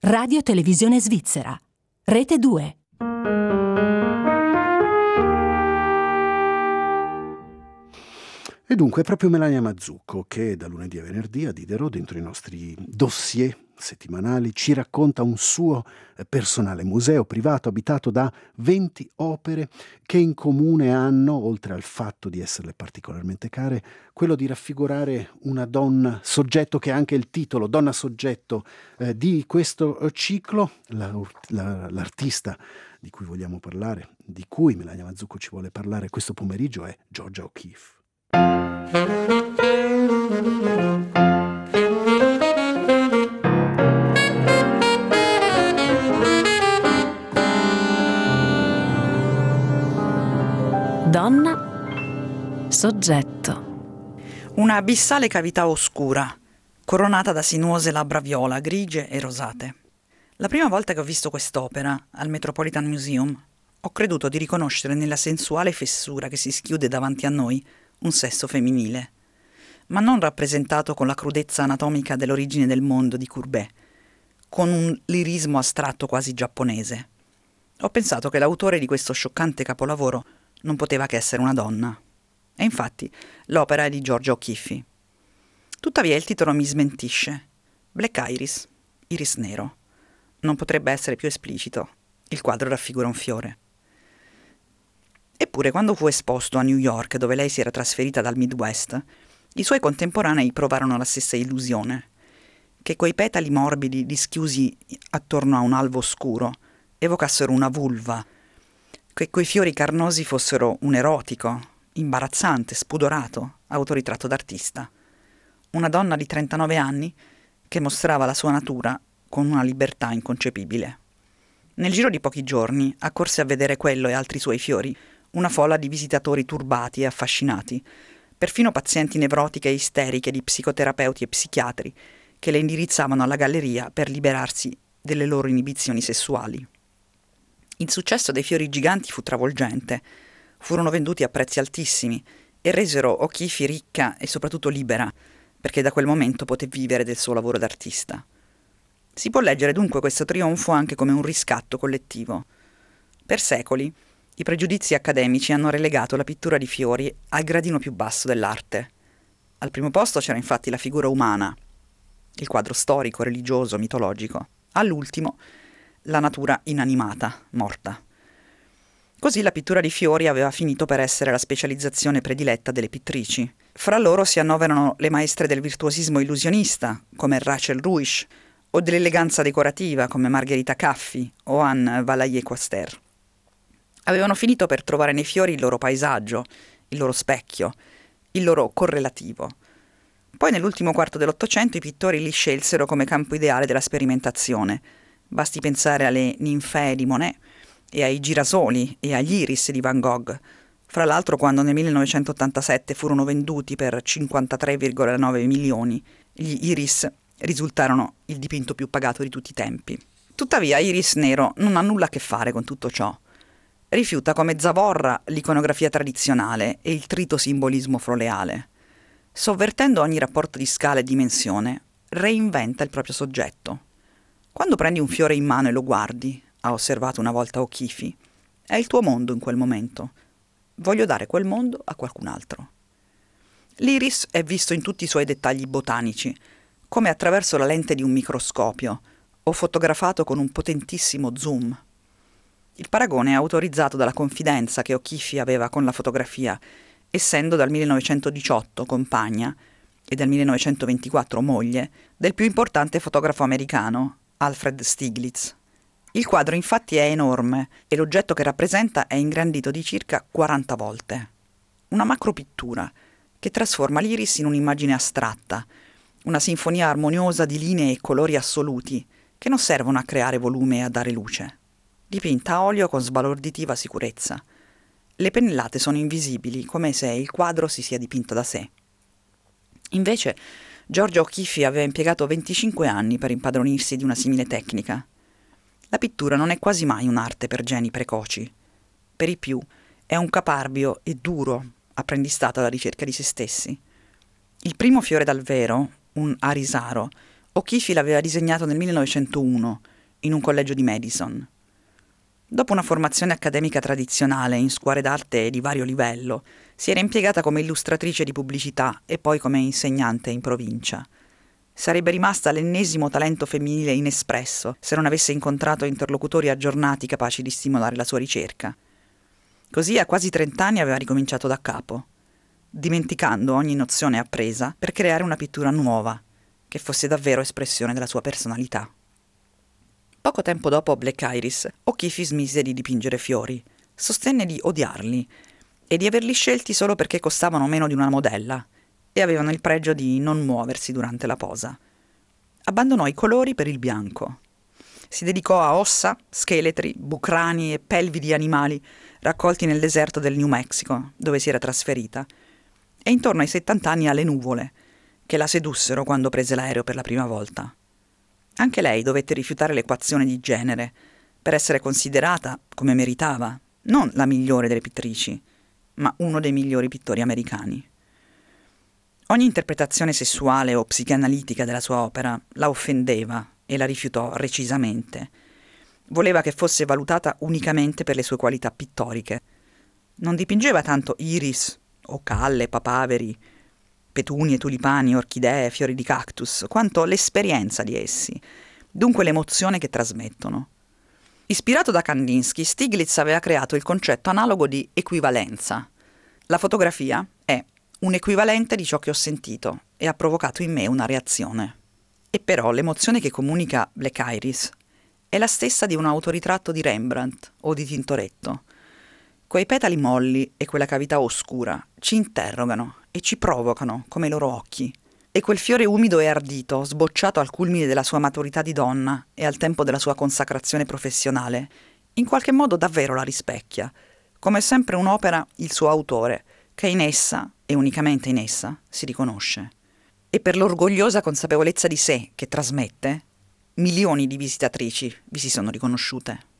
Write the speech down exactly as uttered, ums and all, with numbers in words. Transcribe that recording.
Radio Televisione Svizzera. Rete due. E dunque è proprio Melania Mazzucco che da lunedì a venerdì a Diderot, dentro i nostri dossier settimanali, ci racconta un suo personale museo privato abitato da venti opere che in comune hanno, oltre al fatto di esserle particolarmente care, quello di raffigurare una donna soggetto, che è anche il titolo, donna soggetto eh, di questo ciclo. La, la, l'artista di cui vogliamo parlare, di cui Melania Mazzucco ci vuole parlare questo pomeriggio, è Georgia O'Keeffe. Donna, soggetto. Una abissale cavità oscura, coronata da sinuose labbra viola, grigie e rosate. La prima volta che ho visto quest'opera al Metropolitan Museum, ho creduto di riconoscere nella sensuale fessura che si schiude davanti a noi un sesso femminile, ma non rappresentato con la crudezza anatomica dell'origine del mondo di Courbet, con un lirismo astratto quasi giapponese. Ho pensato che l'autore di questo scioccante capolavoro non poteva che essere una donna. E infatti l'opera è di Georgia O'Keeffe. Tuttavia il titolo mi smentisce. Black Iris, iris nero. Non potrebbe essere più esplicito. Il quadro raffigura un fiore. Eppure, quando fu esposto a New York, dove lei si era trasferita dal Midwest, i suoi contemporanei provarono la stessa illusione, che quei petali morbidi dischiusi attorno a un alvo scuro evocassero una vulva, che quei fiori carnosi fossero un erotico, imbarazzante, spudorato autoritratto d'artista. Una donna di trentanove anni che mostrava la sua natura con una libertà inconcepibile. Nel giro di pochi giorni accorse a vedere quello e altri suoi fiori una folla di visitatori turbati e affascinati, perfino pazienti nevrotiche e isteriche di psicoterapeuti e psichiatri che le indirizzavano alla galleria per liberarsi delle loro inibizioni sessuali. Il successo dei fiori giganti fu travolgente, furono venduti a prezzi altissimi e resero O'Keeffe ricca e soprattutto libera, perché da quel momento poté vivere del suo lavoro d'artista. Si può leggere dunque questo trionfo anche come un riscatto collettivo. Per secoli i pregiudizi accademici hanno relegato la pittura di fiori al gradino più basso dell'arte. Al primo posto c'era infatti la figura umana, il quadro storico, religioso, mitologico. All'ultimo, la natura inanimata, morta. Così la pittura di fiori aveva finito per essere la specializzazione prediletta delle pittrici. Fra loro si annoverano le maestre del virtuosismo illusionista, come Rachel Rouiche, o dell'eleganza decorativa, come Margherita Caffi o Anne Valailler-Quaster. Avevano finito per trovare nei fiori il loro paesaggio, il loro specchio, il loro correlativo. Poi nell'ultimo quarto dell'Ottocento i pittori li scelsero come campo ideale della sperimentazione. Basti pensare alle ninfee di Monet e ai girasoli e agli iris di Van Gogh. Fra l'altro, quando nel millenovecentottantasette furono venduti per cinquantatré virgola nove milioni, gli iris risultarono il dipinto più pagato di tutti i tempi. Tuttavia Iris nero non ha nulla a che fare con tutto ciò. Rifiuta come zavorra l'iconografia tradizionale e il trito simbolismo floreale. Sovvertendo ogni rapporto di scala e dimensione, reinventa il proprio soggetto. Quando prendi un fiore in mano e lo guardi, ha osservato una volta O'Keeffe, è il tuo mondo in quel momento. Voglio dare quel mondo a qualcun altro. L'iris è visto in tutti i suoi dettagli botanici, come attraverso la lente di un microscopio, o fotografato con un potentissimo zoom. Il paragone è autorizzato dalla confidenza che O'Keeffe aveva con la fotografia, essendo dal millenovecentodiciotto compagna e dal millenovecentoventiquattro moglie del più importante fotografo americano, Alfred Stieglitz. Il quadro infatti è enorme e l'oggetto che rappresenta è ingrandito di circa quaranta volte. Una macropittura che trasforma l'iris in un'immagine astratta, una sinfonia armoniosa di linee e colori assoluti che non servono a creare volume e a dare luce. Dipinta a olio con sbalorditiva sicurezza. Le pennellate sono invisibili, come se il quadro si sia dipinto da sé. Invece, Georgia O'Keeffe aveva impiegato venticinque anni per impadronirsi di una simile tecnica. La pittura non è quasi mai un'arte per geni precoci. Per i più, è un caparbio e duro apprendistato alla ricerca di se stessi. Il primo fiore dal vero, un arisaro, O'Keeffe l'aveva disegnato nel millenovecentouno, in un collegio di Madison. Dopo una formazione accademica tradizionale in scuole d'arte di vario livello, si era impiegata come illustratrice di pubblicità e poi come insegnante in provincia. Sarebbe rimasta l'ennesimo talento femminile inespresso se non avesse incontrato interlocutori aggiornati capaci di stimolare la sua ricerca. Così a quasi trent'anni aveva ricominciato da capo, dimenticando ogni nozione appresa per creare una pittura nuova, che fosse davvero espressione della sua personalità. Poco tempo dopo Black Iris, O'Keeffe smise di dipingere fiori, sostenne di odiarli e di averli scelti solo perché costavano meno di una modella e avevano il pregio di non muoversi durante la posa. Abbandonò i colori per il bianco. Si dedicò a ossa, scheletri, bucrani e pelvi di animali raccolti nel deserto del New Mexico, dove si era trasferita, e intorno ai settant'anni alle nuvole, che la sedussero quando prese l'aereo per la prima volta. Anche lei dovette rifiutare l'equazione di genere per essere considerata, come meritava, non la migliore delle pittrici, ma uno dei migliori pittori americani. Ogni interpretazione sessuale o psicanalitica della sua opera la offendeva e la rifiutò recisamente. Voleva che fosse valutata unicamente per le sue qualità pittoriche. Non dipingeva tanto iris o calle, papaveri, petunie, tulipani, orchidee, fiori di cactus, quanto l'esperienza di essi, dunque l'emozione che trasmettono. Ispirato da Kandinsky, Stiglitz aveva creato il concetto analogo di equivalenza. La fotografia è un equivalente di ciò che ho sentito e ha provocato in me una reazione. E però l'emozione che comunica Black Iris è la stessa di un autoritratto di Rembrandt o di Tintoretto. Quei petali molli e quella cavità oscura ci interrogano e ci provocano come i loro occhi. E quel fiore umido e ardito, sbocciato al culmine della sua maturità di donna e al tempo della sua consacrazione professionale, in qualche modo davvero la rispecchia, come sempre un'opera il suo autore, che in essa, e unicamente in essa, si riconosce. E per l'orgogliosa consapevolezza di sé che trasmette, milioni di visitatrici vi si sono riconosciute.